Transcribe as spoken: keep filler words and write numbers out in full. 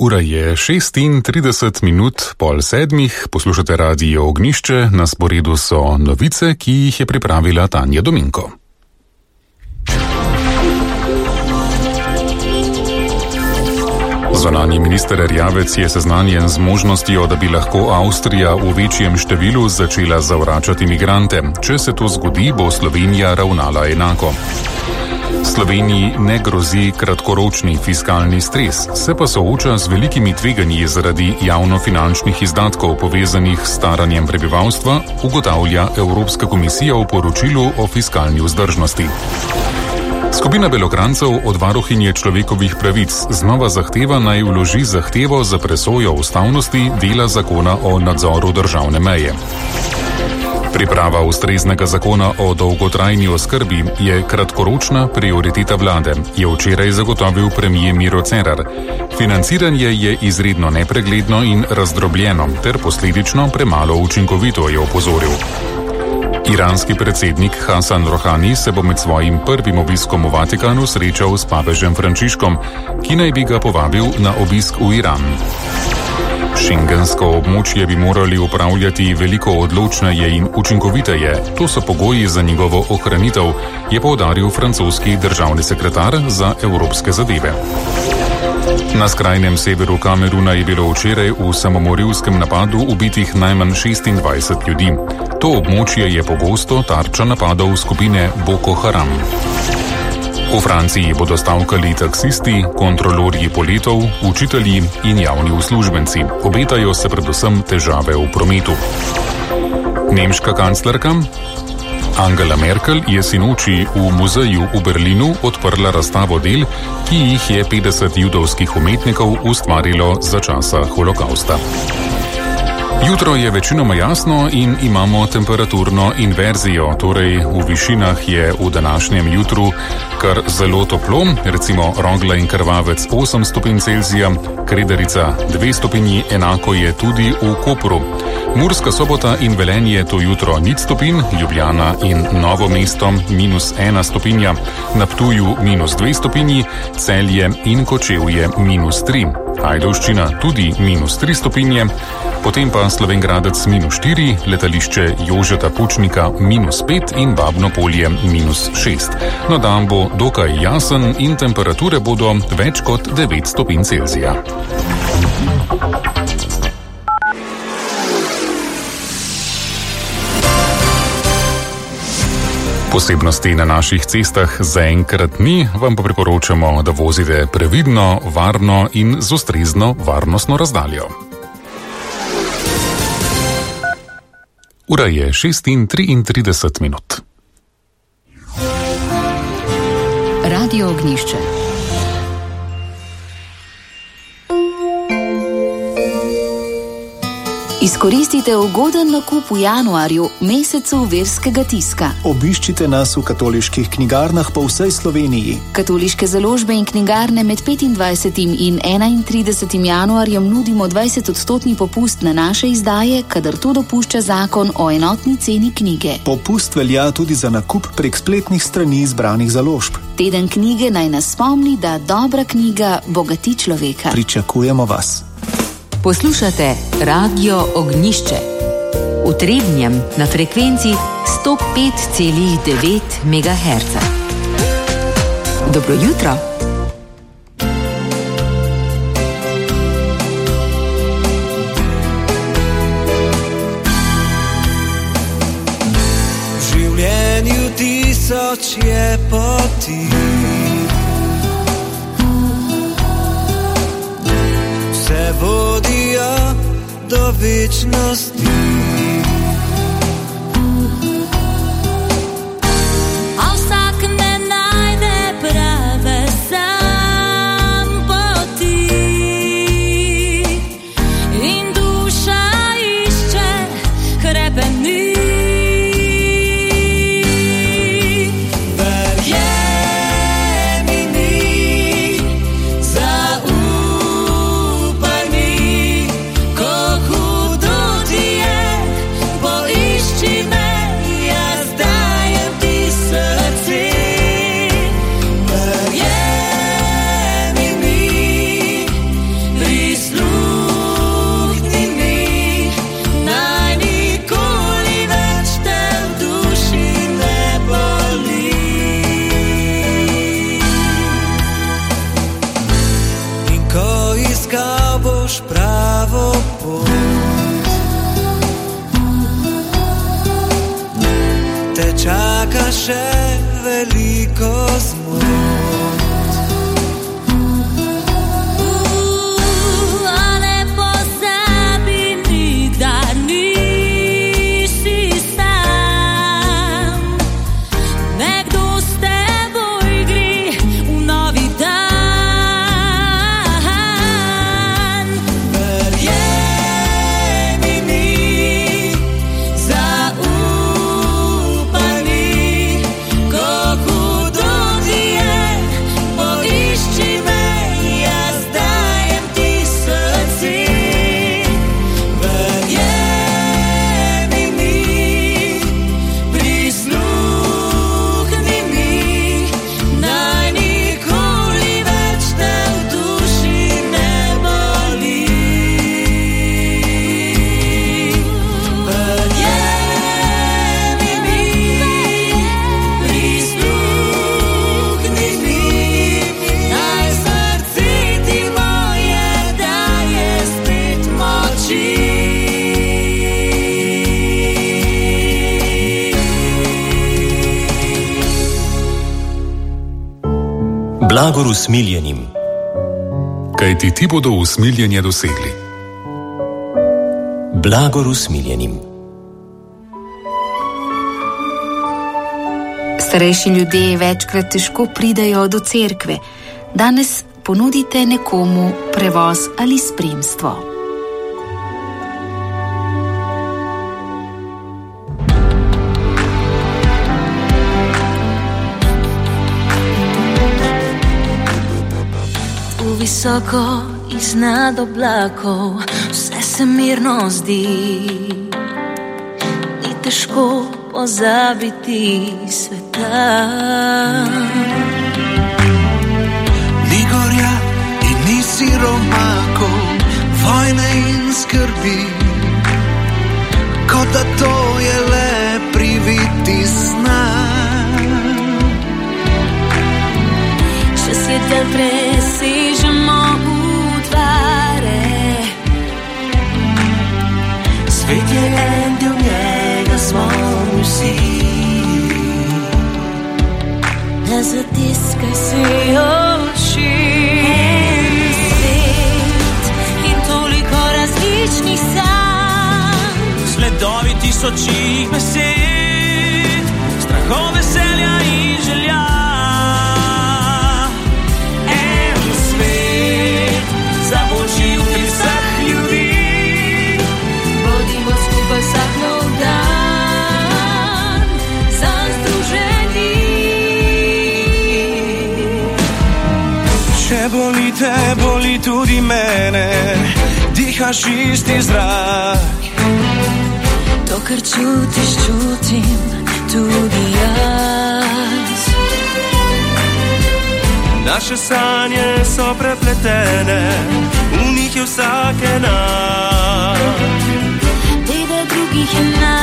Ura je šestintrideset minut pol sedmih, poslušate Radio Ognjišče, na sporedu so novice, ki jih je pripravila Tanja Dominko. Zunanji minister Erjavec je seznanjen z možnostjo, da bi lahko Avstrija v večjem številu začela zavračati migrante. Če se to zgodi, bo Slovenija ravnala enako. Sloveniji ne grozi kratkoročni fiskalni stres, se pa sooča z velikimi tveganji zaradi javnofinančnih izdatkov povezanih s staranjem prebivalstva, ugotavlja Evropska komisija v poročilu o fiskalni vzdržnosti. Skupina Belokrancev od varuhinje človekovih pravic znova zahteva naj vloži zahtevo za presojo ustavnosti dela zakona o nadzoru državne meje. Priprava ustreznega zakona o dolgotrajni oskrbi je kratkoročna prioriteta vlade, je včeraj zagotovil premier Miro Cerar. Financiranje je izredno nepregledno in razdrobljeno ter posledično premalo učinkovito, je opozoril. Iranski predsednik Hasan Rohani se bo med svojim prvim obiskom v Vatikanu srečal s papežem Frančiškom, ki naj bi ga povabil na obisk v Iran. Schengensko območje bi morali upravljati veliko odločneje in učinkoviteje, to so pogoji za njegovo ohranitev, je poudaril francoski državni sekretar za evropske zadeve. Na skrajnem severu Kameruna je bilo včeraj v samomorilskem napadu ubitih najmanj šestindvajset ljudi. To območje je pogosto tarča napadov skupine Boko Haram. V Franciji bodo stavkali taksisti, kontrolorji poletov, učitelji in javni uslužbenci. Obetajo se predvsem težave v prometu. Nemška kanclerka Angela Merkel je sinoči v muzeju v Berlinu odprla razstavo del, ki jih je petdeset judovskih umetnikov ustvarilo za časa holokausta. Jutro je večinoma jasno in imamo temperaturno inverzijo, torej v višinah je v današnjem jutru kar zelo toplo, recimo Rogla in Krvavec osem stopinj Celzija, Kredarica dve stopinji, enako je tudi v Kopru. Murska Sobota in Velenje to jutro nič stopinj, Ljubljana in Novo mesto minus ena stopinja, na Ptuju minus dve stopinji, Celje in Kočevje minus tri. Ajdovščina tudi minus tri stopinje, potem pa Slovenj Gradec minus štiri, letališče Jožeta Pučnika minus pet in Babno Polje minus šest. No, dan bo dokaj jasen in temperature bodo več kot devet stopinj Celzija. Posebnosti na naših cestah zaenkrat ni, vam pa priporočamo, da vozite previdno, varno in z ustrezno varnostno razdaljo. Ura je šestintrideset minut. Radio Ognjišče. Izkoristite ugoden nakup v januarju, mesecu verskega tiska. Obiščite nas v katoliških knjigarnah po vsej Sloveniji. Katoliške založbe in knjigarne med petindvajsetim in enaintridesetim januarjem nudimo dvajsetodstotni popust na naše izdaje, kadar to dopušča zakon o enotni ceni knjige. Popust velja tudi za nakup prek spletnih strani izbranih založb. Teden knjige naj nas spomni, da dobra knjiga bogati človeka. Pričakujemo vas. Poslušate Radio Ognjišče. V Trebnjem na frekvenci sto pet celih devet megaherca. Dobro jutro. V življenju tisoč je poti, vse vodijo do večnosti. A vsak ne najde prave sam poti in duša išče hrepenit. Yeah. čaka še veliko zmot. Blagor usmiljenim. Kaj ti ti bodo usmiljenje dosegli? Blagor usmiljenim. Starejši ljudje večkrat težko pridejo do cerkve. Danes ponudite nekomu prevoz ali spremstvo. Visoko iznad oblakov vse se mirno zdi, ni težko pozabiti sveta. Ni gorja in ni siromakov, vojne in skrbi, kot da to je le priviti sna. Še svetel presežemo utvare, svet je en del njega, smo vsi. Ne zatiskaj si oči. Svet in toliko različnih sanj, sledovi tisočih besed, strahov, veselja in želja. Zaboči v vseh ljudi, bodimo skupaj vsak nov dan, zanj združeni. Če boli te, boli tudi mene, dihaš isti zrak. To, kar čutiš, čutim tudi jaz. Naše sanje so prepletene, v njih je vsak enak. Tebe drugih je nas.